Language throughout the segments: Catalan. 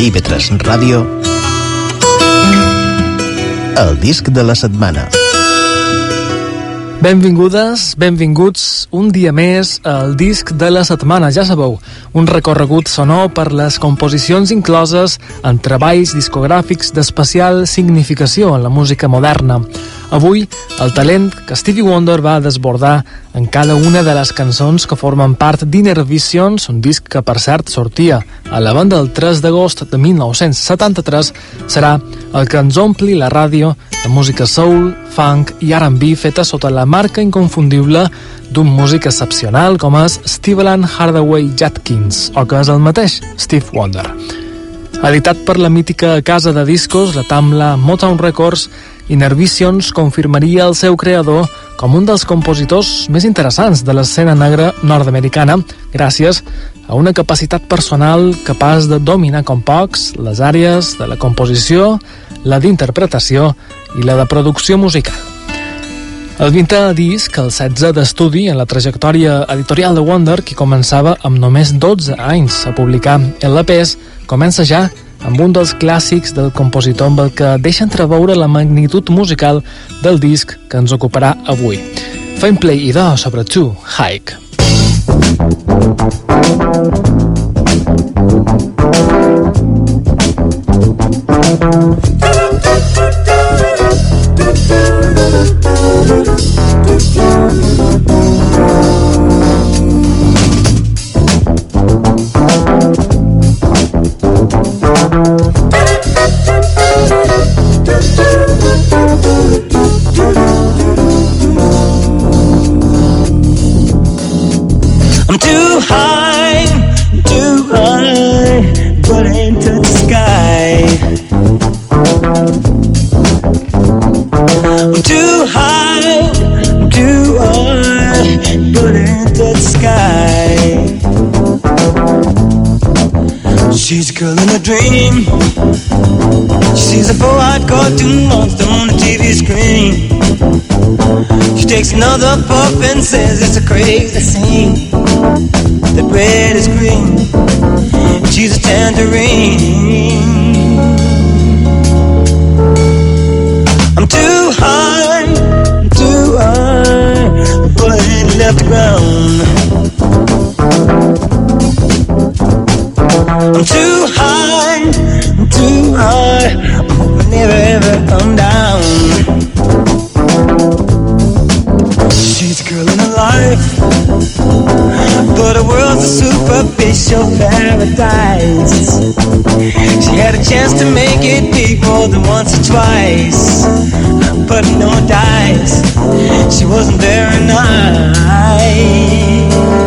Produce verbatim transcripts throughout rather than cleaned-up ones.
I V tres Ràdio, el disc de la setmana. Benvingudes, benvinguts un dia més al disc de la setmana. Ja sabeu, un recorregut sonor per les composicions incloses en treballs discogràfics d'especial significació en la música moderna. Avui, el talent que Stevie Wonder va desbordar en cada una de les cançons que formen part d'Inner Visions, un disc que, per cert, sortia a la banda el tres d'agost de mil nou-cents setanta-tres, serà el que ens ompli la ràdio de música soul, funk i R and B feta sota la marca inconfundible d'un músic excepcional com és Steveland Hardaway Judkins, o que és el mateix Steve Wonder. Editat per la mítica casa de discos, la Tamla Motown Records, Inner Visions confirmaria el seu creador com un dels compositors més interessants de l'escena negra nord-americana, gràcies a una capacitat personal capaç de dominar com pocs les àrees de la composició, la d'interpretació i la de producció musical. El vintè disc, el setzè d'estudi en la trajectòria editorial de Wonder, que començava amb només dotze anys a publicar L Ps, comença ja amb un dels clàssics del compositor amb el que deixa entreveure la magnitud musical del disc que ens ocuparà avui. Fem play i do sobre Two Hike. I'm too high, too high, but I ain't touch the sky. I'm too high, too high, but I ain't touch the sky. She's a girl in a dream. She sees a four-eyed cartoon monster on the T V screen. She takes another puff and says it's a crazy scene. The red is green, and she's a tangerine. I'm too high, too high, but I ain't left the ground. I'm too high, too high, I never ever come down. She's a girl in her life, but her world's a superficial paradise. She had a chance to make it big more than once or twice, but no dice, she wasn't very nice.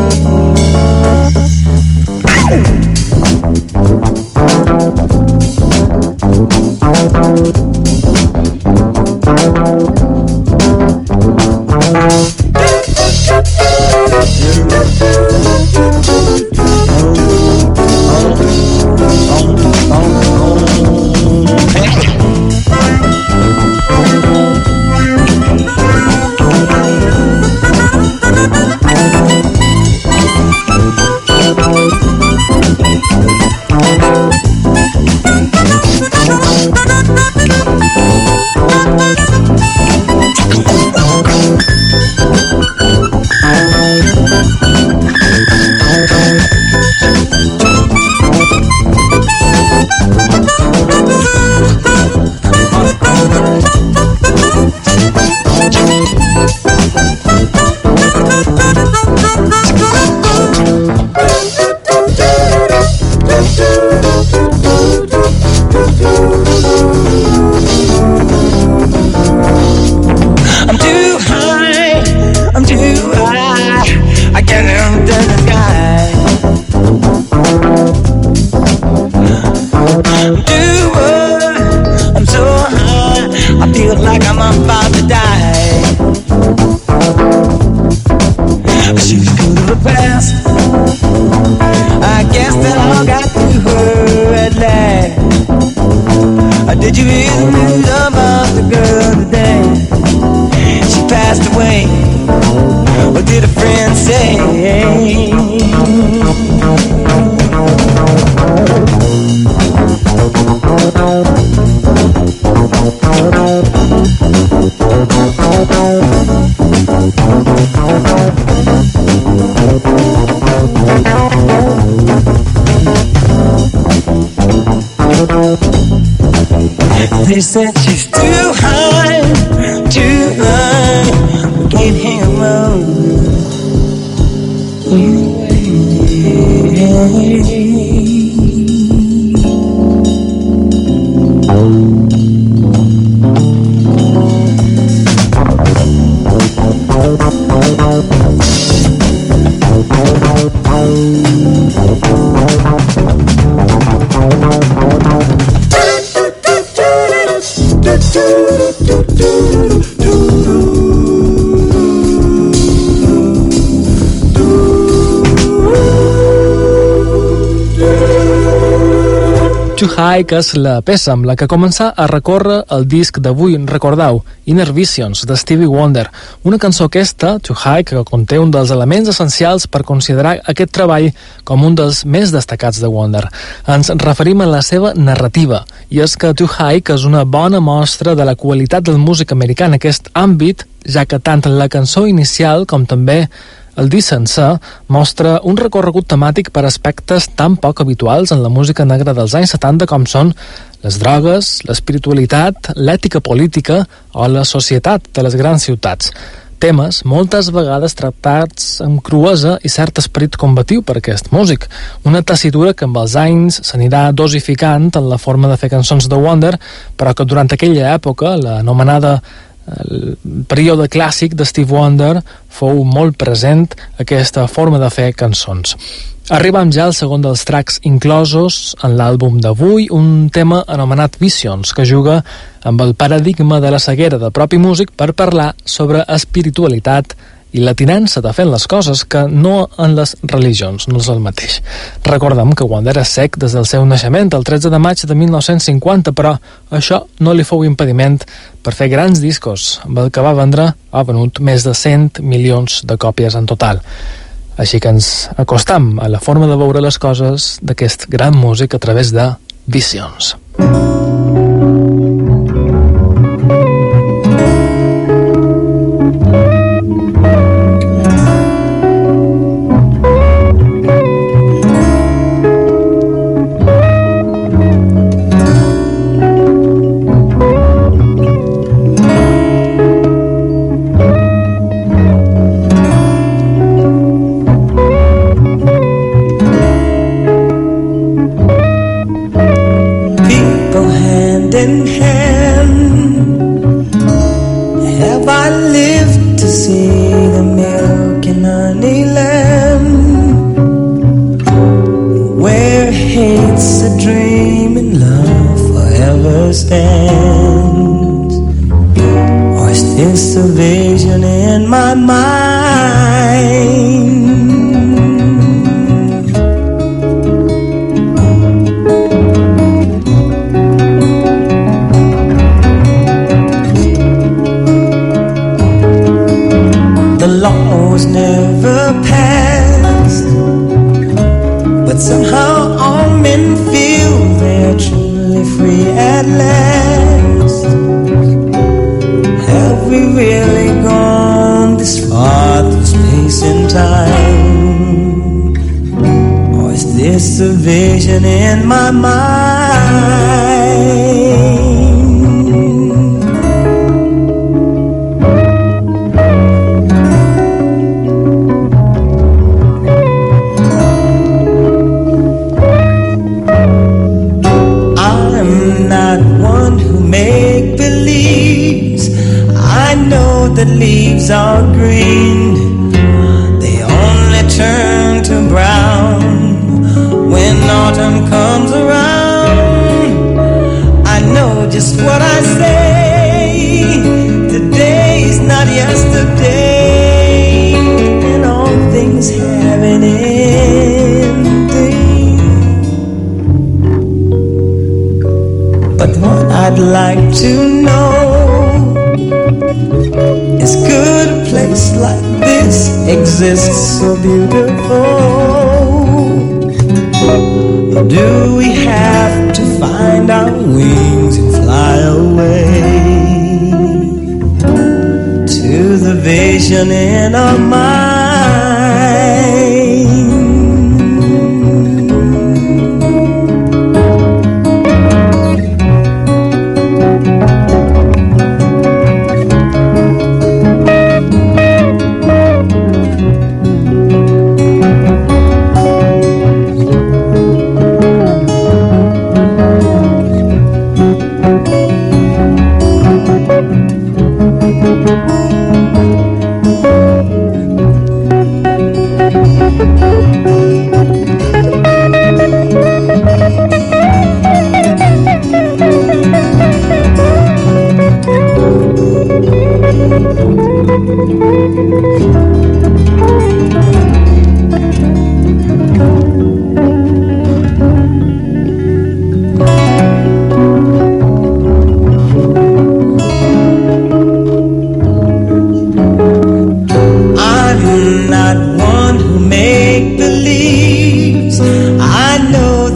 Did you hear the news about the girl today? She passed away. What did a friend say? They said she's too high, too high. We can't hang around anyway. Too High, que és la peça amb la que començà a recórrer el disc d'avui, recordeu, Inner Visions, de Stevie Wonder, una cançó aquesta, Too High, que conté un dels elements essencials per considerar aquest treball com un dels més destacats de Wonder. Ens referim a la seva narrativa, i és que Too High, que és una bona mostra de la qualitat del músic americà en aquest àmbit, ja que tant la cançó inicial com també el disc sencer mostra un recorregut temàtic per aspectes tan poc habituals en la música negra dels anys setanta com són les drogues, l'espiritualitat, l'ètica política o la societat de les grans ciutats. Temes moltes vegades tractats amb cruesa i cert esperit combatiu per aquest músic. Una tessitura que amb els anys s'anirà dosificant en la forma de fer cançons de Wonder, però que durant aquella època, l'anomenada el període clàssic de Steve Wonder, fou molt present aquesta forma de fer cançons. Arribam ja al segon dels tracks inclosos en l'àlbum d'avui, un tema anomenat Visions, que juga amb el paradigma de la ceguera del propi músic per parlar sobre espiritualitat i la tinença de fer les coses, que no en les religions, no és el mateix. Recordem que Wonder és cec des del seu naixement, el tretze de maig de mil nou-cents cinquanta, però això no li fou impediment per fer grans discos, amb el que va vendre, ha venut més de cent milions de còpies en total. Així que ens acostam a la forma de veure les coses d'aquest gran músic a través de Visions.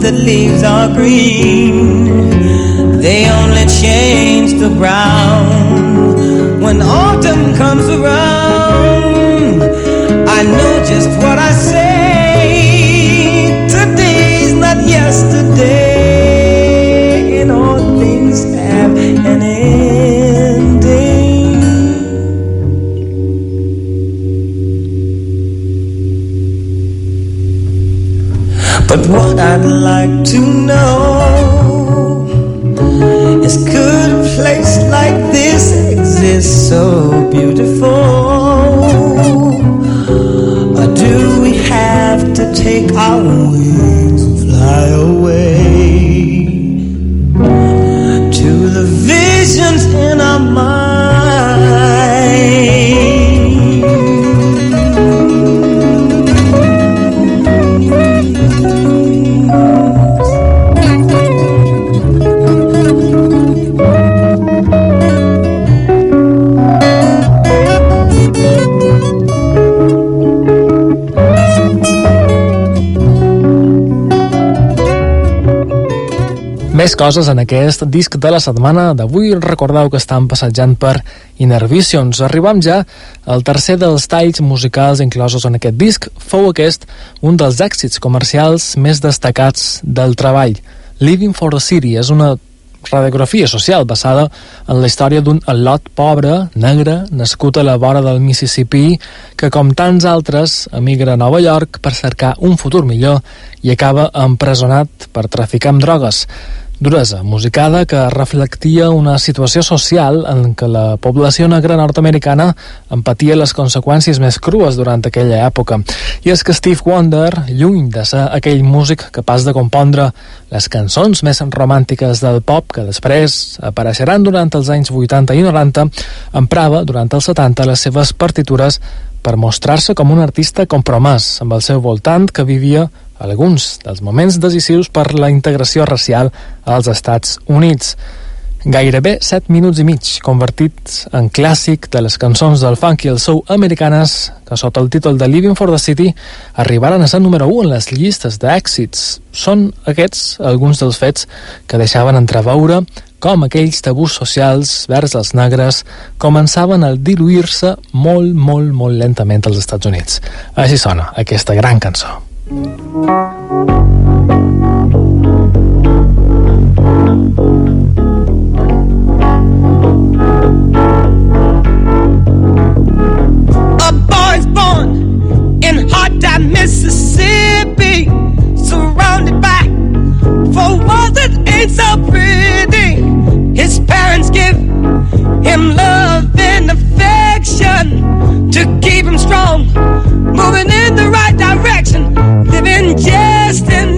the leaves are green. They only change to brown when autumn comes around. I know just what I say. Today's not yesterday, and all things have an ending. But what I'd like to know is, could a place like this exist so beautiful? Or do we have to take our wings and fly away to the visions in our mind? Més coses en aquest disc de la setmana d'avui. Recordeu que estan passejant per Inner Visions. Arribam ja al tercer dels talls musicals inclosos en aquest disc. Fou aquest un dels èxits comercials més destacats del treball. Living for the City és una radiografia social basada en la història d'un al·lot pobre, negre, nascut a la vora del Mississipí, que com tants altres emigra a Nova York per cercar un futur millor i acaba empresonat per traficar amb drogues. Duresa musicada que reflectia una situació social en què la població negra nord-americana en patia les conseqüències més crues durant aquella època. I és que Steve Wonder, lluny de ser aquell músic capaç de compondre les cançons més romàntiques del pop que després apareixeran durant els anys vuitanta i noranta, emprava durant els setanta les seves partitures per mostrar-se com un artista compromès amb el seu voltant, que vivia alguns dels moments decisius per la integració racial als Estats Units. Gairebé set minuts i mig, convertits en clàssic de les cançons del funk i el soul americanes, que sota el títol de Living for the City arribaren a ser número u en les llistes d'èxits. Són aquests alguns dels fets que deixaven entreveure com aquells tabús socials vers els negres començaven a diluir-se molt, molt, molt lentament als Estats Units. Així sona aquesta gran cançó. A boy's born in hot time Mississippi, surrounded by four walls that ain't so pretty. His parents give him love and affection to keep him strong, moving in the right direction, living just in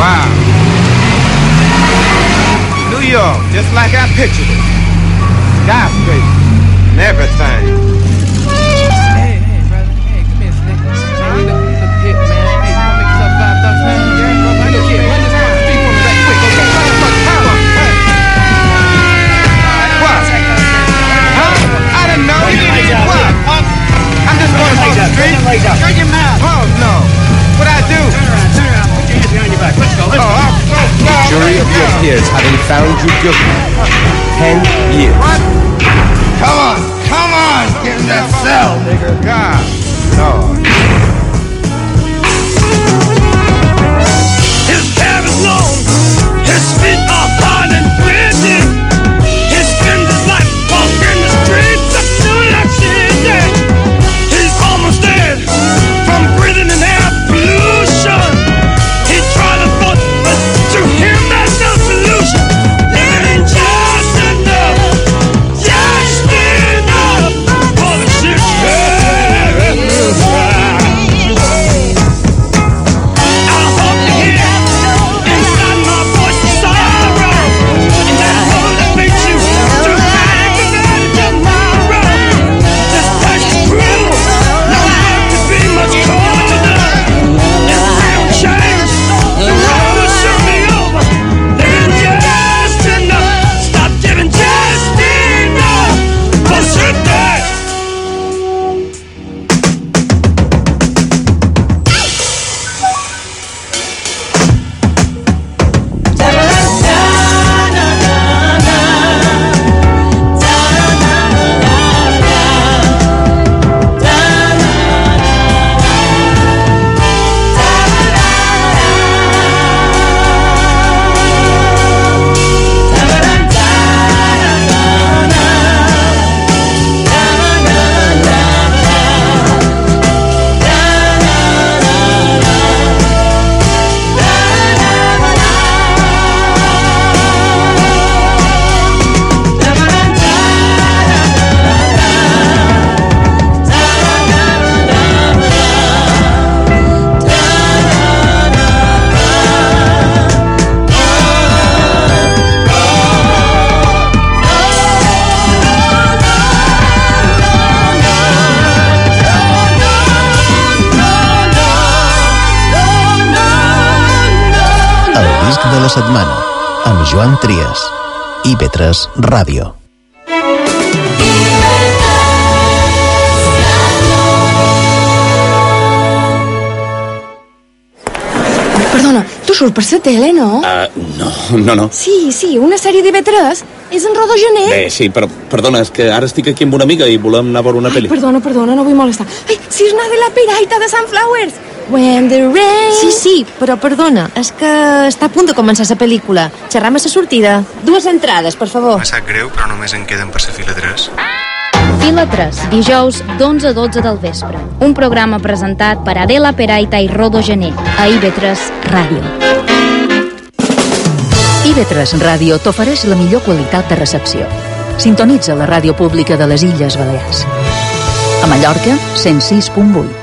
Wow. New York, just like I pictured it. Skyscrapers and everything. Hey, hey, brother. Hey, come here, Snick. Now, you look, you look hip, man. Hey, you wanna make yourself five bucks, man? Yeah, bro. Look here, run this one. Speak for me right quick, okay? Run this one. Come on. Hey. What? Huh? I didn't know. You didn't even what? I'm just going across the street. Turn your mouth. Oh, no. What'd I do? Turn around, turn around. Put your hands behind your back. Let's go, let's go. The jury of your peers having found you guilty. Ten years. What? Come on, come on, get in that cell, nigga. God, Lord. His hair is long, his feet are hard and pretty. He spends his life walking the streets of New York City. He's almost dead from breathing in air pollution. He tried to vote, but to him there's no solution. Living just enough, just enough for the system. I hope you hear inside my voice the sorrow, and that motivates you to make a better tomorrow. This place is cruel, no one could be much colder. If we don't change, the road will soon be over. Living just enough, stop giving just enough for certain. El disc de la setmana, amb Joan Trias. I P tres Ràdio. Perdona, tu surts per la tele, no? Uh, no, no, no. Sí, sí, una sèrie de B tres. És en Rodó Gené. Bé, sí, però perdona, és que ara estic aquí amb una amiga i volem anar a veure una Ai, pel·li. perdona, perdona, no vull molestar. Ai, si és una de la piraita de Sunflowers. When the rain... Sí, sí, però perdona, és que està a punt de començar la pel·lícula. Xerram a la sortida. Dues entrades, per favor. Me sap greu, però només en queden per la fila tres. Fila tres, dijous d'onze a dotze del vespre. Un programa presentat per Adela Peraita i Rodo Gené, a I B tres Ràdio. I B tres Ràdio t'ofereix la millor qualitat de recepció. Sintonitza la ràdio pública de les Illes Balears. A Mallorca, cent sis punt vuit.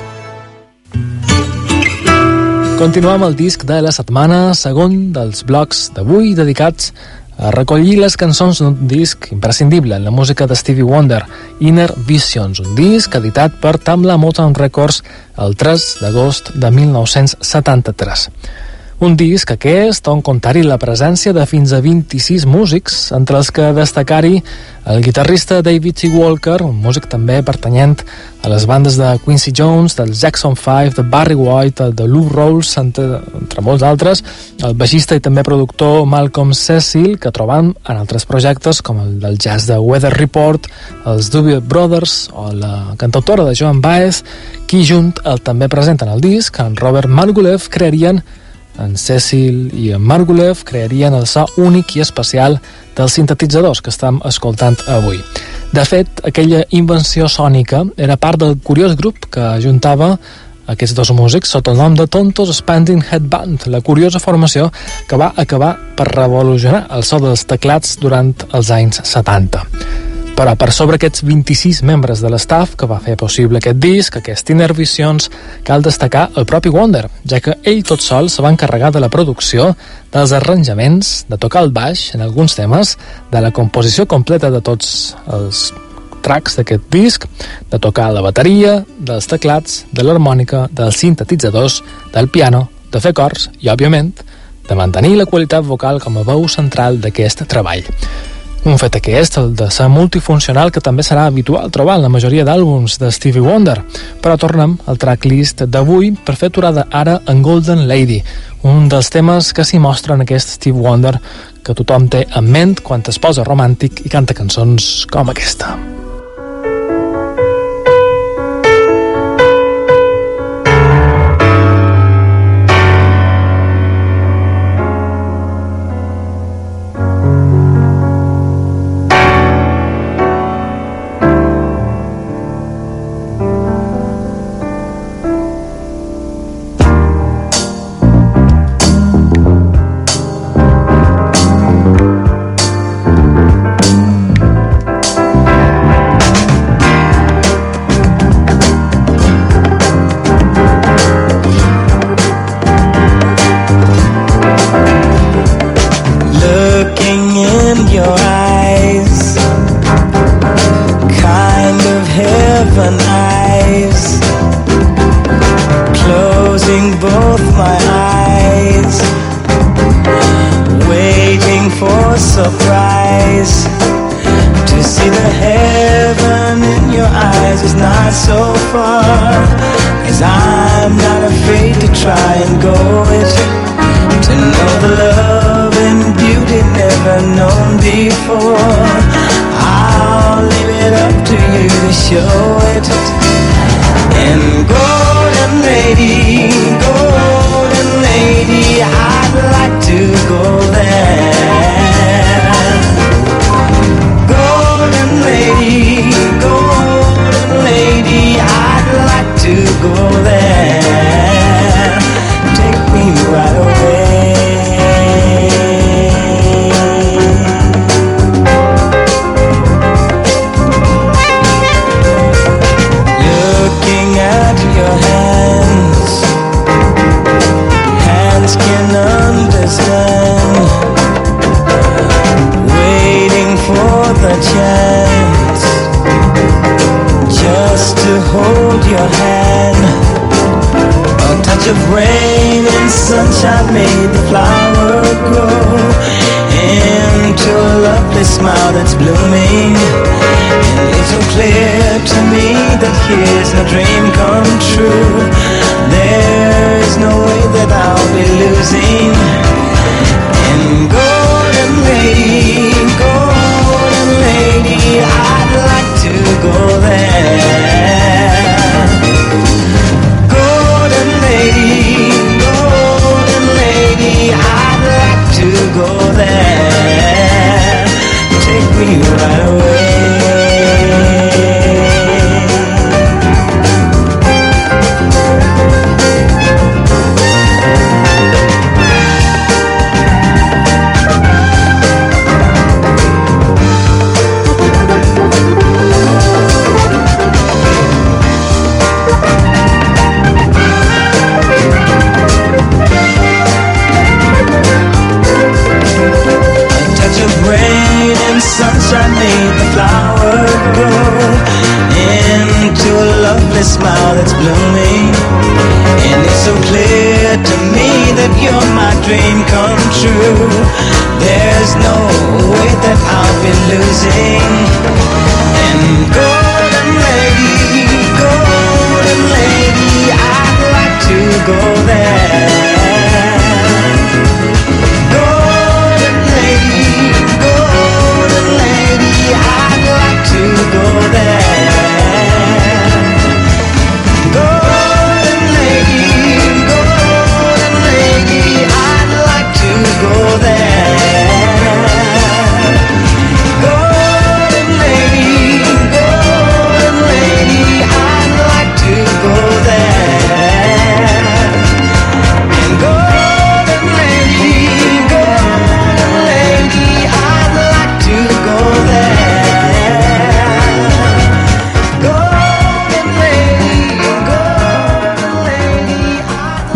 Continuem el disc de la setmana, segon dels blocs d'avui dedicats a recollir les cançons d'un disc imprescindible en la música de Stevie Wonder, Inner Visions, un disc editat per Tamla Motown Records el tres d'agost de mil nou-cents setanta-tres. Un disc aquest on comptar-hi la presència de fins a vint-i-sis músics, entre els que destacar-hi el guitarrista David T. Walker, un músic també pertanyent a les bandes de Quincy Jones, del Jackson five, de Barry White, de Lou Rawls, entre, entre molts altres, el baixista i també productor Malcolm Cecil, que trobam en altres projectes com el del jazz de Weather Report, els Doobie Brothers o la cantautora de Joan Baez, qui junt el també present en el disc, en Robert Margouleff, crearien en Cecil i en Margouleff crearien el so únic i especial dels sintetitzadors que estem escoltant avui. De fet, aquella invenció sònica era part del curiós grup que ajuntava aquests dos músics sota el nom de Tontos Expanding Headband, la curiosa formació que va acabar per revolucionar el so dels teclats durant els anys setanta. Però per sobre aquests vint-i-sis membres de l'estaf que va fer possible aquest disc, aquest Inner Visions, cal destacar el propi Wonder, ja que ell tot sol se va encarregar de la producció, dels arranjaments, de tocar el baix en alguns temes, de la composició completa de tots els tracks d'aquest disc, de tocar la bateria, dels teclats, de l'harmònica, dels sintetitzadors, del piano, de fer cors i, òbviament, de mantenir la qualitat vocal com a veu central d'aquest treball. Un fet aquest, el de ser multifuncional, que també serà habitual trobar en la majoria d'àlbums de Stevie Wonder. Però tornem al tracklist d'avui per fer aturada ara en Golden Lady, un dels temes que s'hi mostra en aquest Stevie Wonder que tothom té en ment quan es posa romàntic i canta cançons com aquesta.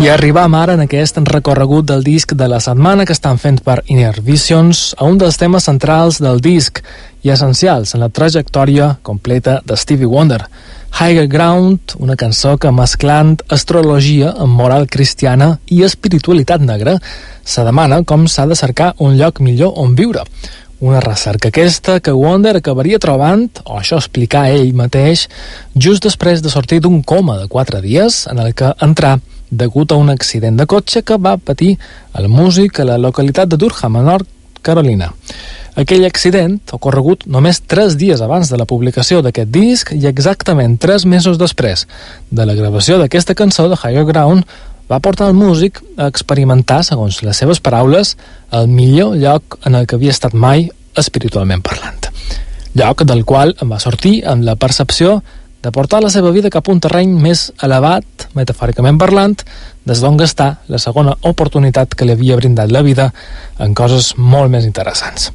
I arribam ara en aquest recorregut del disc de la setmana que estan fent per Inner Visions a un dels temes centrals del disc i essencials en la trajectòria completa de Stevie Wonder. Higher Ground, una cançó que mesclant astrologia amb moral cristiana i espiritualitat negra se demana com s'ha de cercar un lloc millor on viure. Una recerca aquesta que Wonder acabaria trobant, o això explicar ell mateix, just després de sortir d'un coma de quatre dies en el que entrà degut a un accident de cotxe que va patir el músic a la localitat de Durham, a Nord Carolina. Aquell accident ha ocorregut només tres dies abans de la publicació d'aquest disc i exactament tres mesos després de la gravació d'aquesta cançó de Higher Ground va portar el músic a experimentar, segons les seves paraules, el millor lloc en el que havia estat mai espiritualment parlant. Lloc del qual en va sortir amb la percepció de portar la seva vida cap a un terreny més elevat, metafòricament parlant, des d'on gastar la segona oportunitat que li havia brindat la vida en coses molt més interessants.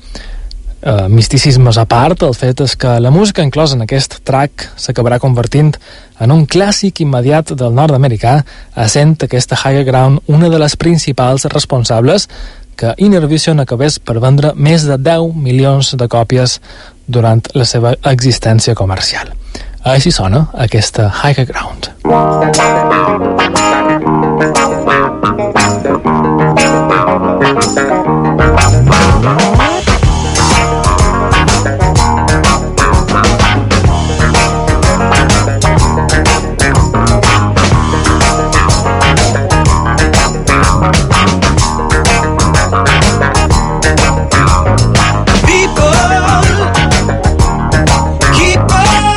Uh, misticismes a part, el fet és que la música inclosa en aquest track s'acabarà convertint en un clàssic immediat del nord-americà, essent aquesta Higher Ground una de les principals responsables que Inner Vision acabés per vendre més de deu milions de còpies durant la seva existència comercial. Així sona aquesta Higher Ground.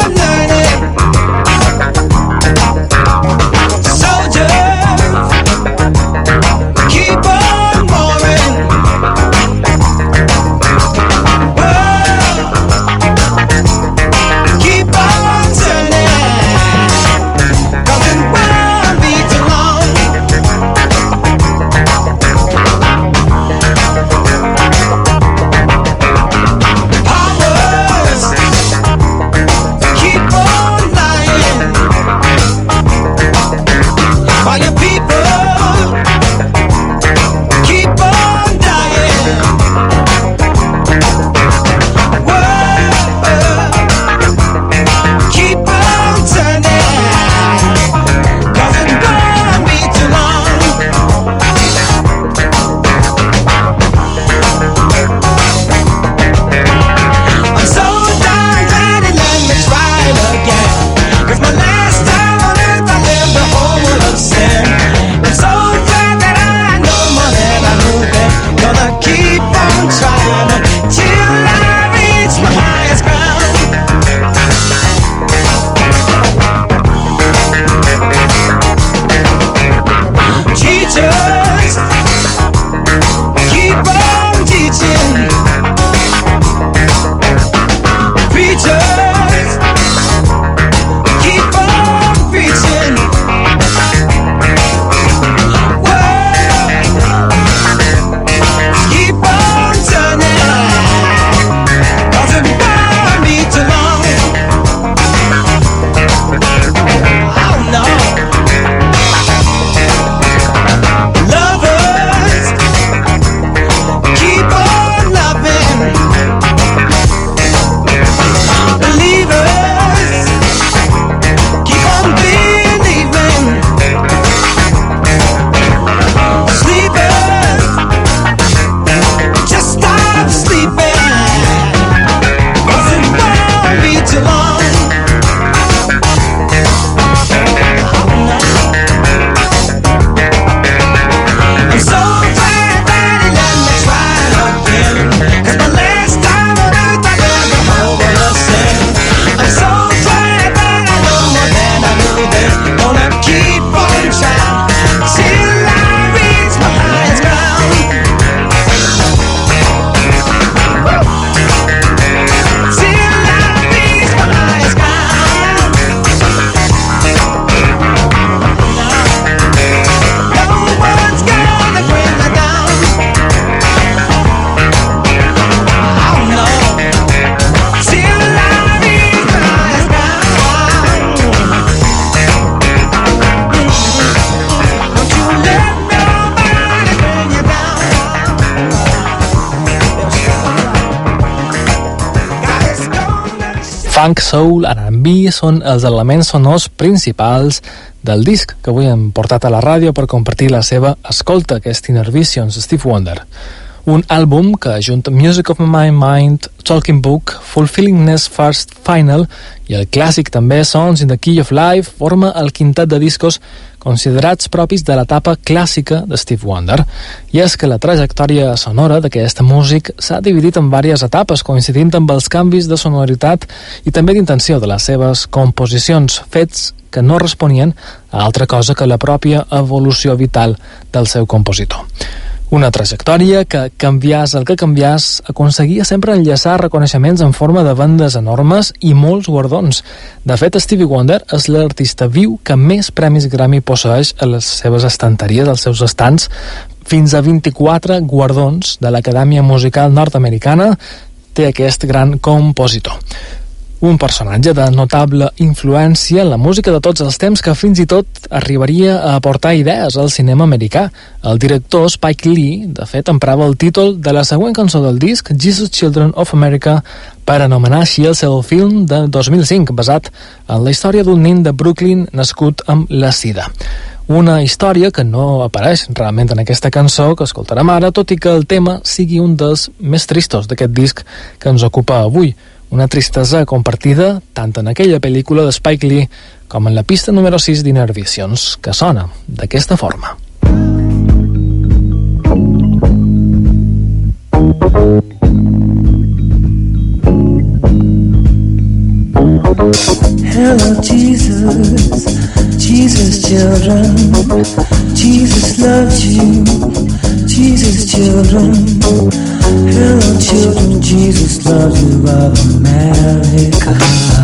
Soldiers funk, soul, R and B són els elements sonors principals del disc que avui hem portat a la ràdio per compartir la seva escolta, que és Inner Visions, Stevie Wonder. Un àlbum que ajunta Music of My Mind, Talking Book, Fulfillingness First Final i el clàssic també Songs in the Key of Life forma el quintet de discos considerats propis de l'etapa clàssica de Stevie Wonder. I és que la trajectòria sonora d'aquest músic s'ha dividit en diverses etapes, coincidint amb els canvis de sonoritat i també d'intenció de les seves composicions, fets que no responien a altra cosa que la pròpia evolució vital del seu compositor. Una trajectòria que, canviàs el que canviàs, aconseguia sempre enllaçar reconeixements en forma de bandes enormes i molts guardons. De fet, Stevie Wonder és l'artista viu que més premis Grammy posseeix a les seves estanteries, als seus estants, fins a vint-i-quatre guardons de l'Acadèmia Musical Nord-Americana té aquest gran compositor. Un personatge de notable influència en la música de tots els temps que fins i tot arribaria a aportar idees al cinema americà. El director Spike Lee, de fet, emprava el títol de la següent cançó del disc, Jesus Children of America, per anomenar així el seu film de dos mil cinc, basat en la història d'un nen de Brooklyn nascut amb la sida. Una història que no apareix realment en aquesta cançó que escoltarem ara, tot i que el tema sigui un dels més tristos d'aquest disc que ens ocupa avui. Una tristesa compartida tant en aquella pel·lícula de Spike Lee com en la pista número sis d'Inner Visions, que sona d'aquesta forma. Hello Jesus, Jesus children, Jesus loves you, Jesus children. Hello children, Jesus loves you of America.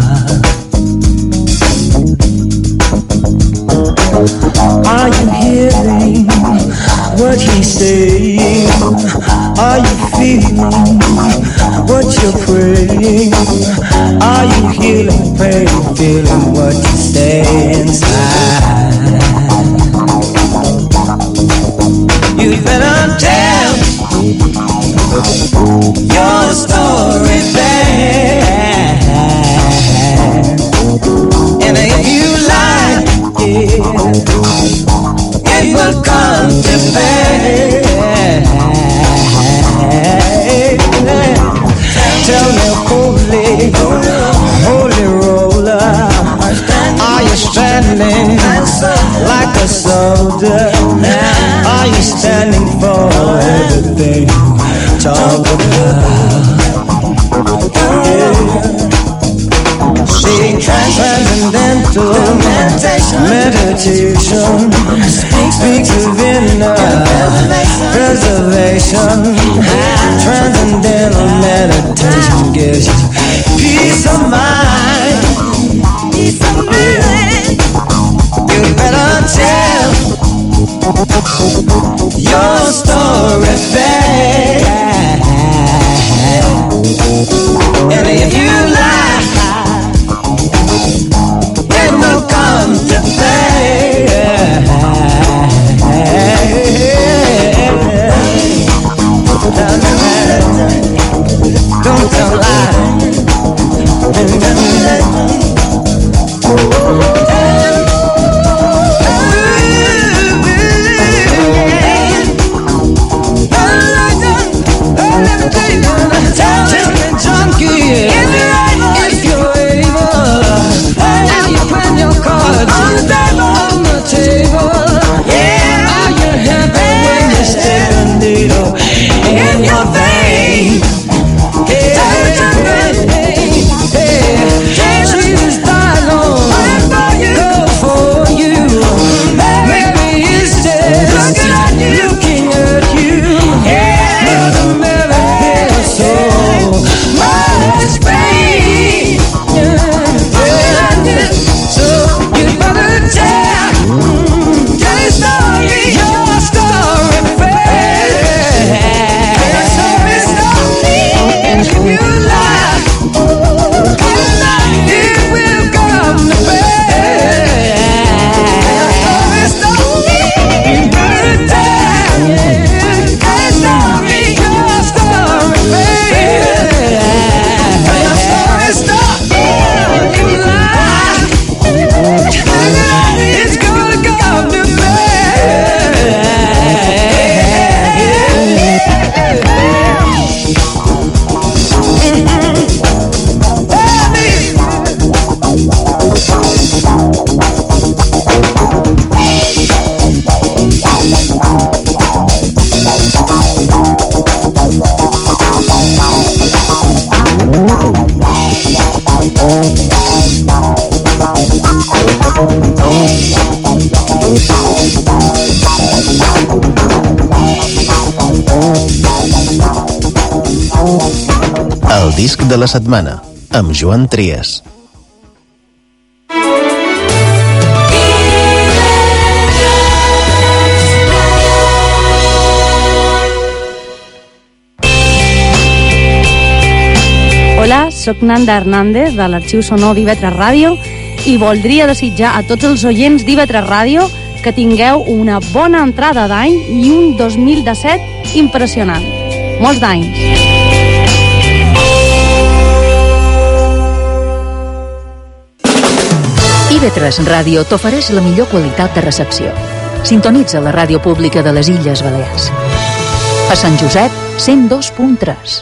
Are you hearing what he's saying? Are you feeling what you're praying? Are you healing pain, feeling what you say inside? You better tell your story back, and if you like it, it will come to pass. Tell me, holy, holy roller, are you standing like a soldier? Are you standing for everything you talk about? Yeah. See, transcendental meditation speaks of inner preservation. Transcendental meditation gives you peace of mind. Peace of mind. You better tell your story back, and if you like, it will come to play. El disc de la setmana, amb Joan Trias. Hola, soc Nanda Hernández de l'Arxiu Sonor d'I V tres Ràdio i voldria desitjar a tots els oients d'I V tres Ràdio que tingueu una bona entrada d'any i un dos mil disset impressionant. Molts d'anys! I V tres Ràdio t'ofereix la millor qualitat de recepció. Sintonitza la ràdio pública de les Illes Balears. A Sant Josep, cent dos punt tres.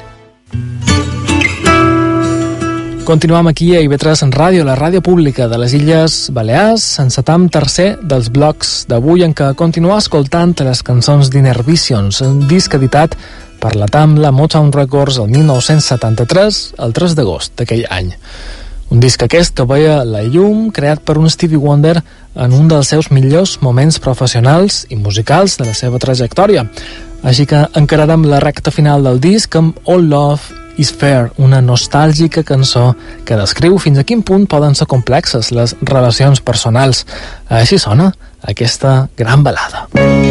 Continuem aquí a I V tres Ràdio, la ràdio pública de les Illes Balears, encetam tercer dels blocs d'avui en què continuar escoltant les cançons d'Inner Visions, un disc editat per la Tamla Motown Records el mil nou-cents setanta-tres, el tres d'agost d'aquell any. Un disc aquest que veia la llum, creat per un Stevie Wonder en un dels seus millors moments professionals i musicals de la seva trajectòria. Així que encararem la recta final del disc amb All Love Is Fair, una nostàlgica cançó que descriu fins a quin punt poden ser complexes les relacions personals. Així sona aquesta gran balada.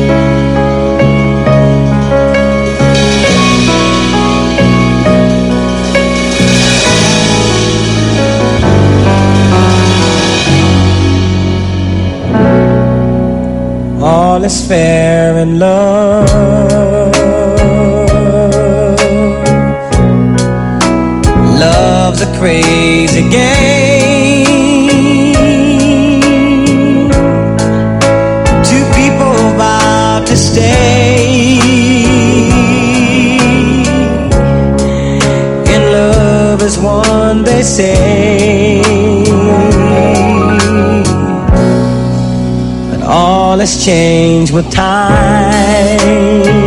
All is fair in love. Love's a crazy game. Two people vow to stay in love as one, they say. But all has changed with time.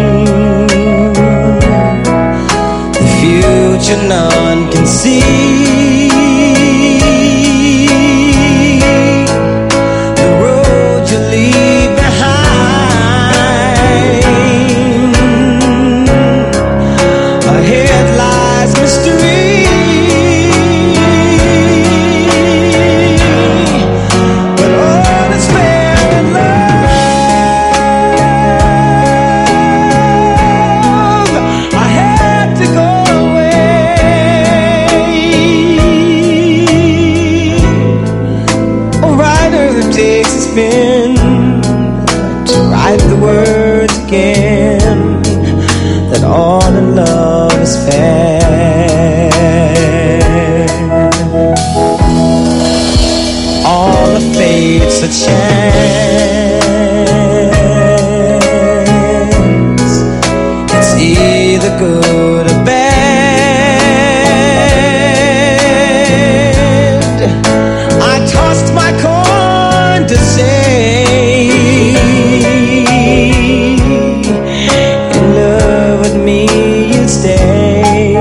None can see. The road you leave behind. Ahead lies mystery. But all is fair in love. I had to go. Takes a spin to write the words again that all in love is fair. All the fates a chance. It's either good or bad. I tossed my coin to say in love with me you'd stay.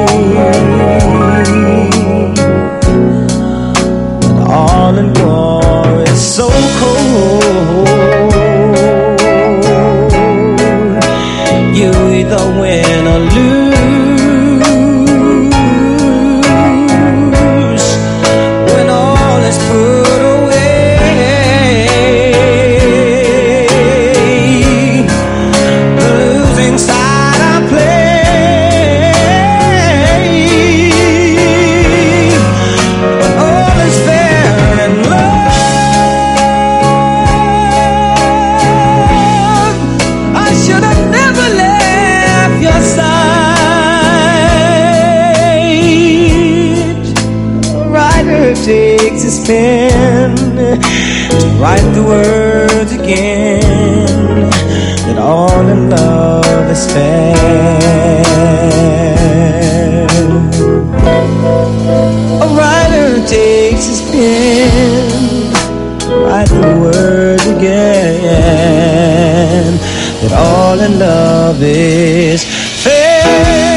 But all in war is so cold. You either win or lose when all is put takes his pen to write the words again that all in love is fair. A writer takes his pen to write the words again that all in love is fair.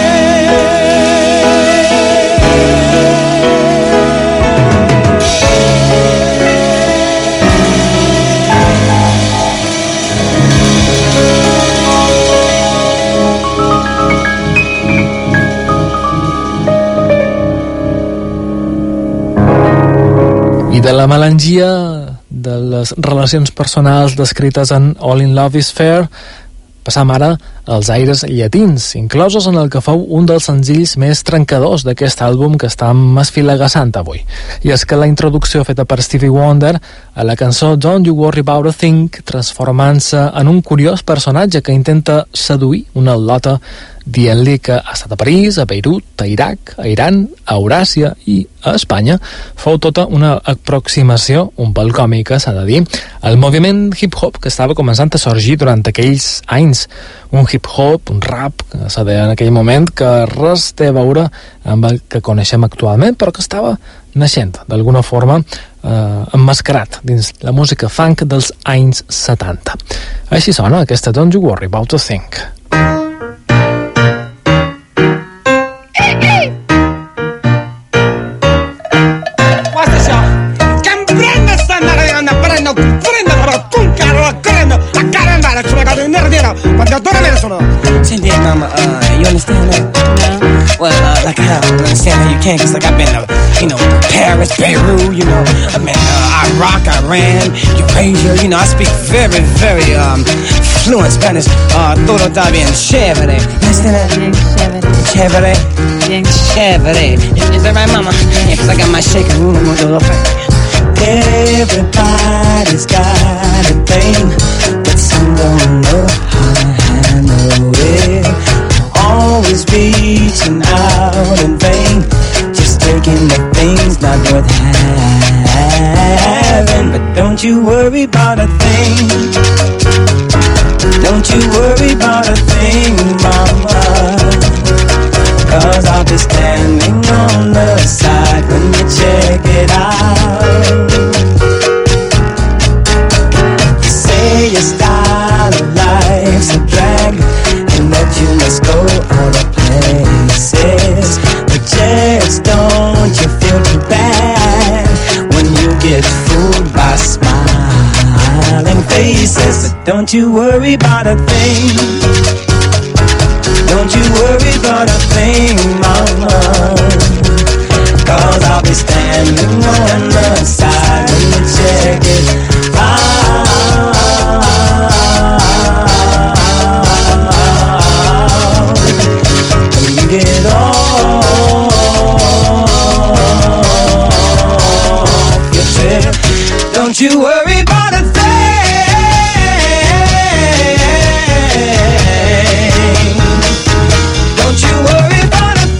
la melangia de les relacions personals descrites en All in Love is Fair passam ara als aires llatins, inclosos en el que fou un dels senzills més trencadors d'aquest àlbum que estem esfilegassant avui. I és que la introducció feta per Stevie Wonder a la cançó Don't You Worry About a Thing, transformant-se en un curiós personatge que intenta seduir una al·lota dient-li que ha estat a París, a Beirut, a Iraq, a Iran, a Euràsia i a Espanya, fou tota una aproximació un pèl còmica, s'ha de dir, al moviment hip-hop que estava començant a sorgir durant aquells anys. Un hip-hop, un rap, que s'ha de dir en aquell moment, que res té a veure amb el que coneixem actualment, però que estava naixent, d'alguna forma, eh, emmascarat dins la música funk dels anys setanta. Així sona aquesta Don't You Worry About a Thing. Cindy, mama, uh, you understand that? No. Well, uh, like I don't understand how you can, cause like I've been to, you know, Paris, Beirut, you know, I've been uh, Iraq, Iran, Eurasia, you know, I speak very, very, um, fluent Spanish. Uh, todo está bien chévere. You understand that? Bien chévere. Bien chévere. Is that right, mama? Yeah, cause I got my shaker room on the little Everybody's got a thing, but some don't know how to handle it. Always reaching out in vain, just taking the things not worth having. But don't you worry about a thing. Don't you worry about a thing, mama, cause I'll be standing on the side when you check it out. You say your style of life's a drag and that you must go other places, but just don't you feel too bad when you get fooled by smiling faces. But don't you worry about a thing. Don't you worry about a thing, mama, cause I'll be standing on the side when you check it out. When you get off your trip, don't you worry about a thing. Don't you worry about a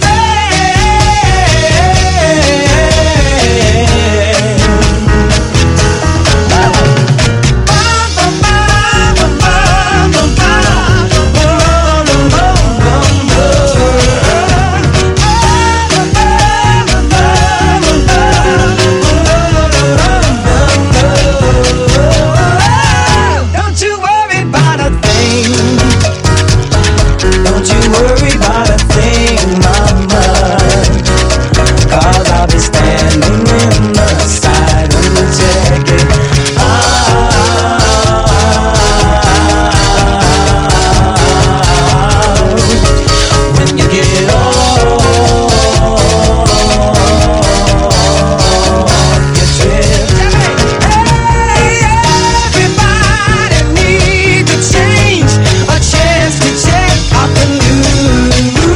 new.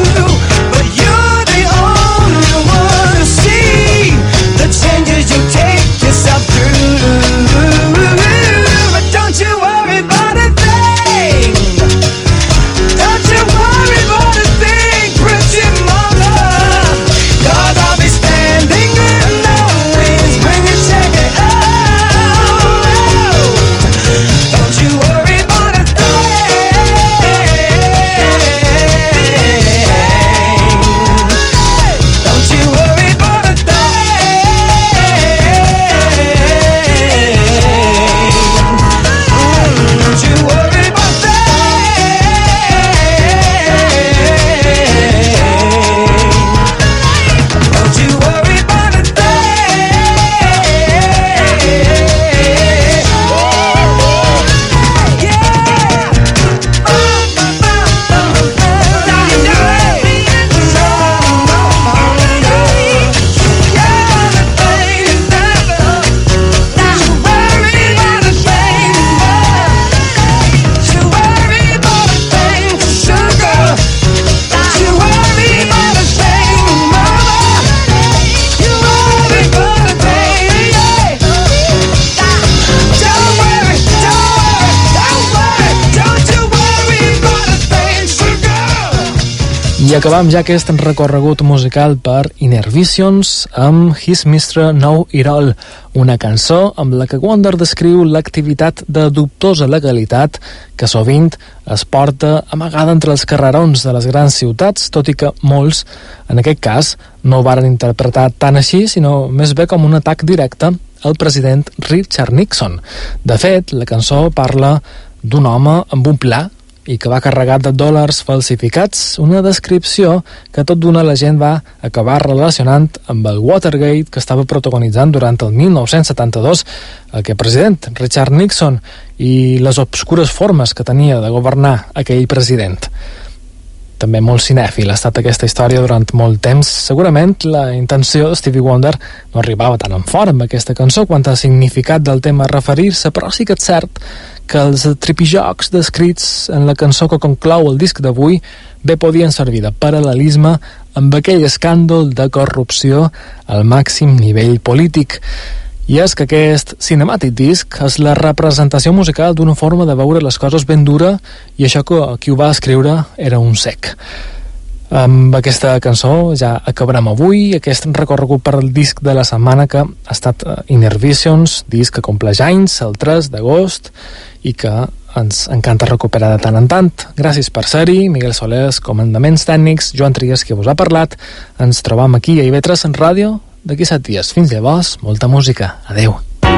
I acabam ja aquest recorregut musical per Inner Visions amb His mister Know It All, una cançó amb la que Wonder descriu l'activitat de dubtosa legalitat que sovint es porta amagada entre els carrerons de les grans ciutats, tot i que molts, en aquest cas, no ho varen interpretar tan així, sinó més bé com un atac directe al president Richard Nixon. De fet, la cançó parla d'un home amb un pla i que va carregat de dòlars falsificats, una descripció que tot d'una la gent va acabar relacionant amb el Watergate que estava protagonitzant durant el mil nou-cents setanta-dos aquell president, Richard Nixon, i les obscures formes que tenia de governar aquell president. També molt cinèfil ha estat aquesta història durant molt temps. Segurament la intenció de Stevie Wonder no arribava tan en fort amb aquesta cançó quant al significat del tema a referir-se, però sí que és cert que els tripijocs descrits en la cançó que conclou el disc d'avui bé podien servir de paral·lelisme amb aquell escàndol de corrupció al màxim nivell polític. I és que aquest cinemàtic disc és la representació musical d'una forma de veure les coses ben dura, i això que qui ho va escriure era un sec. Amb aquesta cançó ja acabarem avui aquest recorregut per al disc de la setmana, que ha estat Inner Visions, disc que compleix anys el tres d'agost i que ens encanta recuperar de tant en tant. Gràcies per ser-hi, Miguel Solers, comandaments tècnics, Joan Trias, que us ha parlat. Ens trobam aquí a I V tres en ràdio d'aquí set dies. Fins llavors, molta música. Adeu.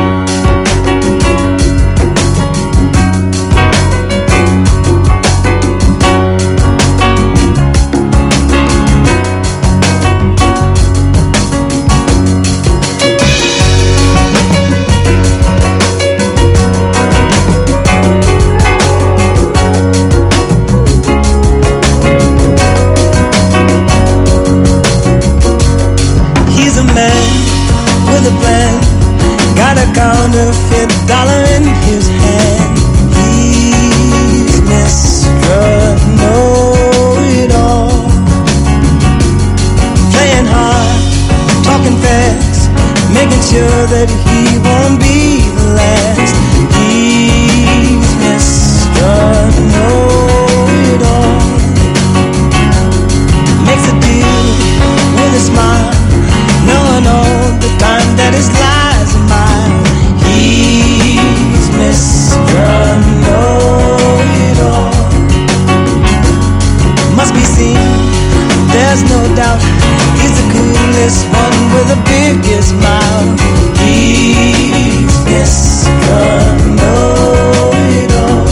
Counterfeit dollar in his hand. He's Mister Know-It-All, playing hard, talking fast, making sure that he won't be the last. He's Mister Know-It-All, makes a deal with a smile, knowing all the time that his lies are mine. He's Mister Know-It-All, must be seen, there's no doubt. He's the coolest one with the biggest smile. He's Mister Know-It-All.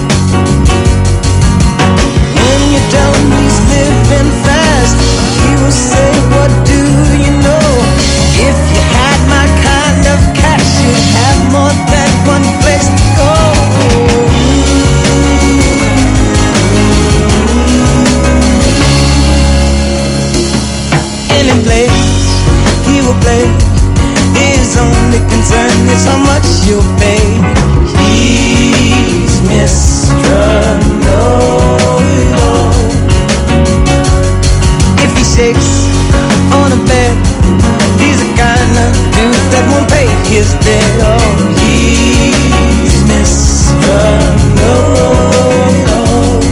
When you tell him he's living fast, he will say, what do you know? If you had my kind of cash, you'd have more than one place to go. Any place he will play, his only concern is how much you'll pay. He's Mister Know-It-All. If he shakes on a bed, he's the kind of dude that won't pay his debt. Oh, he's Mister Know-It-All.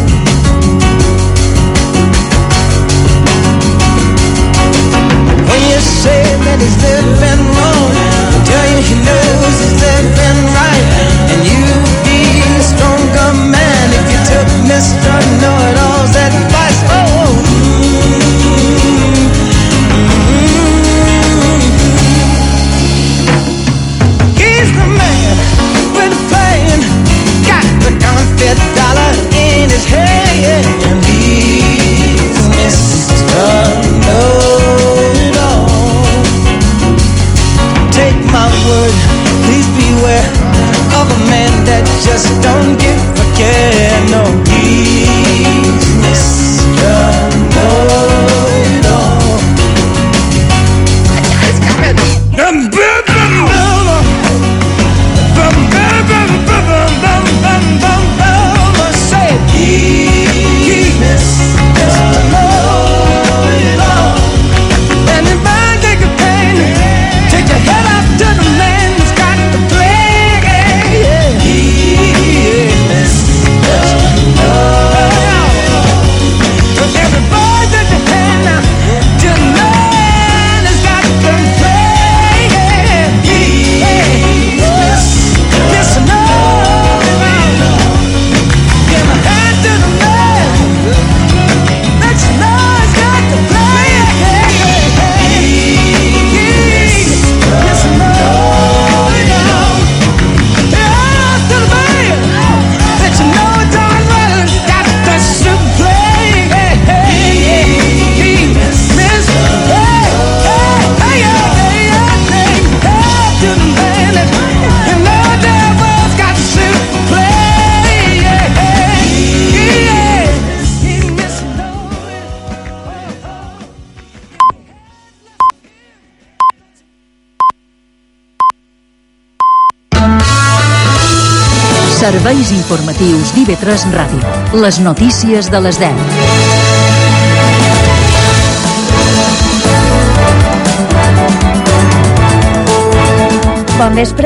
When you say that he's living wrong, tell you he knows he's living right, and you be a stronger man. serveis informatius d'I V tres Ràdio. Les notícies de les deu. Bon vespre.